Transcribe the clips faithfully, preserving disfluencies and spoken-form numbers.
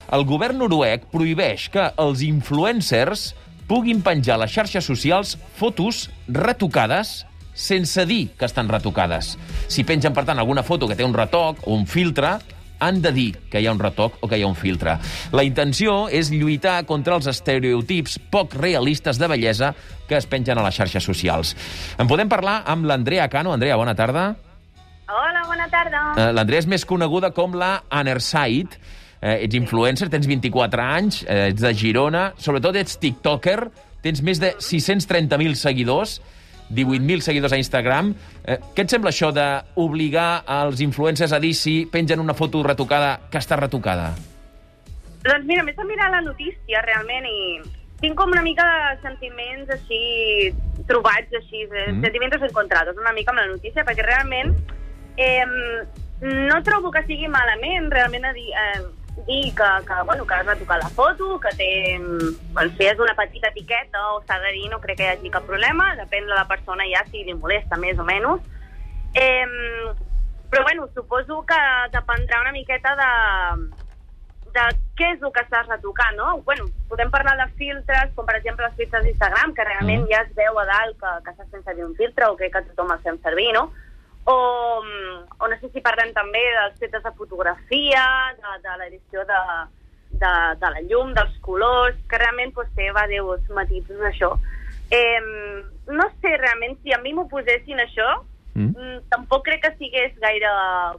El govern noruec prohibeix que els influencers puguin penjar a les xarxes socials fotos retocades sense dir que estan retocades. Si pengen, per tant, alguna foto que té un retoc o un filtre, han de dir que hi ha un retoc o que hi ha un filtre. La intenció és lluitar contra els estereotips poc realistes de bellesa que es pengen a les xarxes socials. En podem parlar amb l'Andrea Cano. Andrea, bona tarda. Hola, bona tarda. Uh, L'Andrea és més coneguda com la Anerside. Uh, ets influencer, tens vint-i-quatre anys, uh, ets de Girona, sobretot ets tiktoker, tens més de sis-cents trenta mil seguidors, divuit mil seguidors a Instagram. Eh, què et sembla això d'obligar els influencers a dir si pengen una foto retocada que està retocada? Doncs mira, m'he de mirar la notícia, realment, i tinc com una mica de sentiments així trobats, així, mm. sentiments encontrados una mica amb la notícia, perquè realment eh, no trobo que sigui malament, realment, a dir... Eh, dir que, que, bueno, que has retocat la foto, que té... Bueno, si és una petita etiqueta o s'ha de dir, no crec que hi hagi cap problema, depèn de la persona ja si li molesta més o menys. Eh, però, bueno, suposo que dependrà una miqueta de, de què és el que estàs retocant, no? Bueno, podem parlar de filtres, com per exemple els filtres d'Instagram, que realment mm. ja es veu a dalt que, que estàs fent servir un filtre, o crec que tothom el fem servir, no? O, o no sé si parlem també dels filtres de fotografia, de, de l'edició de, de, de la llum, dels colors, que realment pues, té diversos matisos això. Eh, no sé realment si a mi m'ho posessin això, mm. tampoc crec que sigués gaire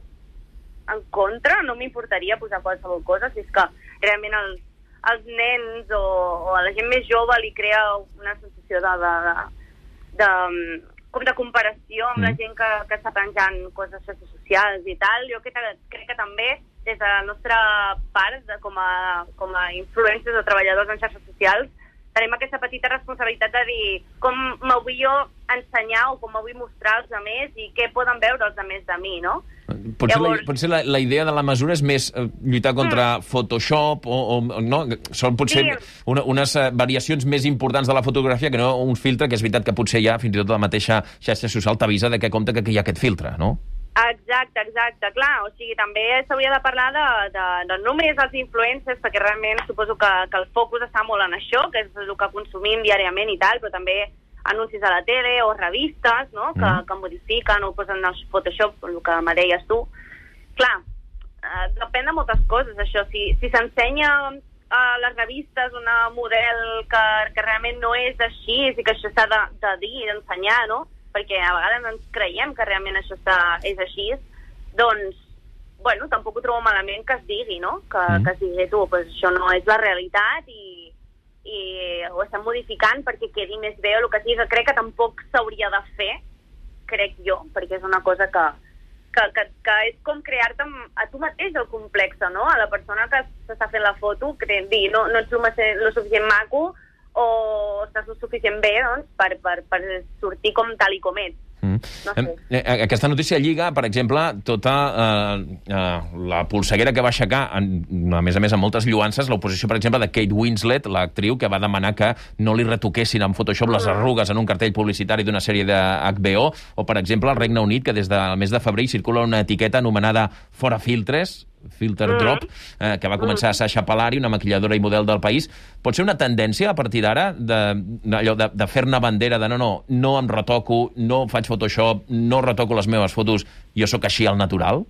en contra, no m'importaria posar qualsevol cosa, si és que realment els, els nens o, o a la gent més jove li crea una sensació de... de, de, de com de comparació amb mm. la gent que, que està penjant coses a xarxes socials i tal. Jo crec, crec que també, des de la nostra part, de, com, a, com a influencers o treballadors en xarxes socials, tenim aquesta petita responsabilitat de dir com me vull jo ensenyar o com me vull mostrar als altres i què poden veure els altres de mi, no? Potser, Llavors... la, potser la, la idea de la mesura és més eh, lluitar contra mm. Photoshop o, o no? Són potser sí. una, unes uh, variacions més importants de la fotografia que no un filtre, que és veritat que potser ja fins i tot la mateixa xarxa social t'avisa de que compta que hi ha aquest filtre, no? Exacte, exacte, clar, o sigui, també s'hauria de parlar de, de, de només els influencers, perquè realment suposo que, que el focus està molt en això, que és el que consumim diàriament i tal, però també anuncis a la tele o revistes, no?, que, mm. que modifiquen o posen el Photoshop, el que me deies tu. Clar, eh, depèn de moltes coses, això. Si, si s'ensenya a les revistes una model que, que realment no és així i que això s'ha de, de dir, d'ensenyar, no?, perquè a vegades ens creiem que realment això està, és així, doncs, bueno, tampoc ho trobo malament que es digui, no?, que, mm. que es digui, tu, pues això no és la realitat i, i ho estem modificant perquè quedi més bé o el que sigui, que crec que tampoc s'hauria de fer, crec jo, perquè és una cosa que, que, que, que és com crear-te a tu mateix el complex, no?, a la persona que s'està fent la foto, que dir, no, no ets el suficient maco o estàs el suficient bé, doncs, per, per, per sortir com tal i com ets. Mm. No sé. Aquesta notícia lliga, per exemple, tota eh, eh, la polseguera que va aixecar, en, a més a més amb moltes lluances, l'oposició, per exemple, de Kate Winslet, l'actriu, que va demanar que no li retoquessin en Photoshop les arrugues en un cartell publicitari d'una sèrie de H B O, o, per exemple, al Regne Unit, que des del mes de febrer circula una etiqueta anomenada Fora Filtres, Filter mm. Drop, eh, que va començar a Sasha Palari, una maquilladora i model del país. Pot ser una tendència, a partir d'ara, de, de, de, de fer-ne bandera de no, no, no em retoco, no faig Photoshop, no retoco les meves fotos, jo sóc així al natural?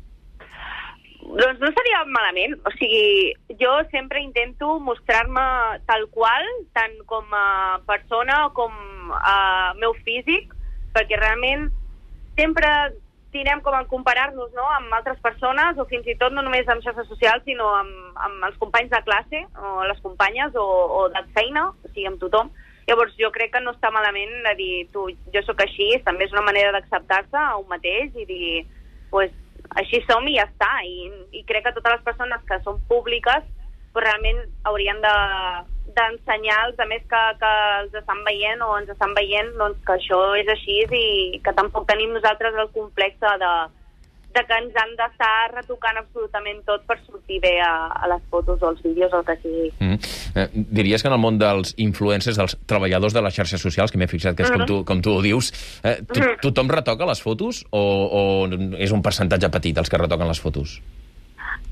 Doncs no seria malament. O sigui, jo sempre intento mostrar-me tal qual, tant com a persona com a meu físic, perquè realment sempre tindrem com a comparar-nos, no?, amb altres persones, o fins i tot no només amb xarxes socials, sinó amb, amb els companys de classe, o les companyes, o, o de feina, o sigui, amb tothom. Llavors, jo crec que no està malament de dir, tu, jo sóc així, també és una manera d'acceptar-se a un mateix i dir, pues, així som i ja està. I, i crec que totes les persones que són públiques, pues, realment haurien de d'ensenyar als altres que, que els estan veient o ens estan veient, doncs, que això és així i que tampoc tenim nosaltres el complex de, de que ens han d'estar retocant absolutament tot per sortir bé a, a les fotos o als vídeos o el que sigui. Mm. Eh, diries que en el món dels influencers, dels treballadors de les xarxes socials, que m'he fixat que és mm-hmm. com, tu, com tu ho dius, eh, to, mm-hmm. tothom retoca les fotos o, o és un percentatge petit els que retoquen les fotos?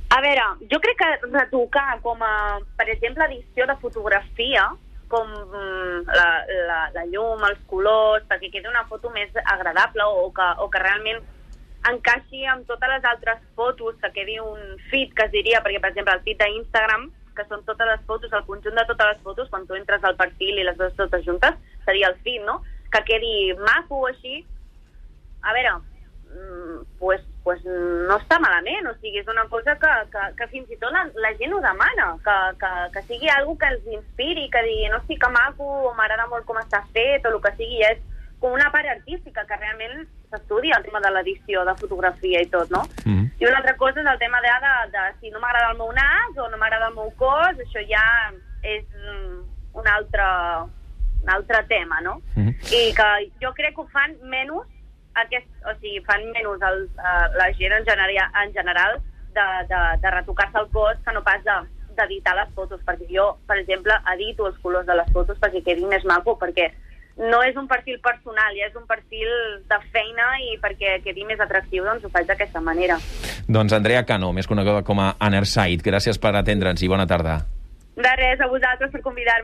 A veure, jo crec que retocar com a, per exemple, edició de fotografia, com la, la, la llum, els colors, perquè quedi una foto més agradable o que, o que realment encaixi amb totes les altres fotos, que quedi un feed, que es diria, perquè, per exemple, el feed d'Instagram, que són totes les fotos, el conjunt de totes les fotos, quan tu entres al perfil i les veus totes juntes, seria el feed, no? Que quedi maco o així. A veure, pues, pues no està malament, o sigui, és una cosa que, que, que fins i tot la, la gent ho demana, que, que, que sigui algo que els inspiri, que digui, no, sí, que maco, o m'agrada molt com està fet, o el que sigui, és com una part artística, que realment s'estudia el tema de l'edició, de fotografia i tot, no? Mm. I una altra cosa és el tema de, de, de si no m'agrada el meu nas o no m'agrada el meu cos, això ja és un altre, un altre tema, no? Mm. I que jo crec que ho fan menys, aquest, o sigui, fan menys el, la gent en general, en general de, de, de retocar-se el cos que no pas de, d'editar les fotos, perquè jo, per exemple, edito els colors de les fotos perquè quedi més maco, perquè no és un perfil personal, ja és un perfil de feina i perquè quedi més atractiu, doncs ho faig d'aquesta manera. Doncs Andrea Cano, més coneguda com a Anerside, gràcies per atendre'ns i bona tarda. De res, a vosaltres per convidar-me.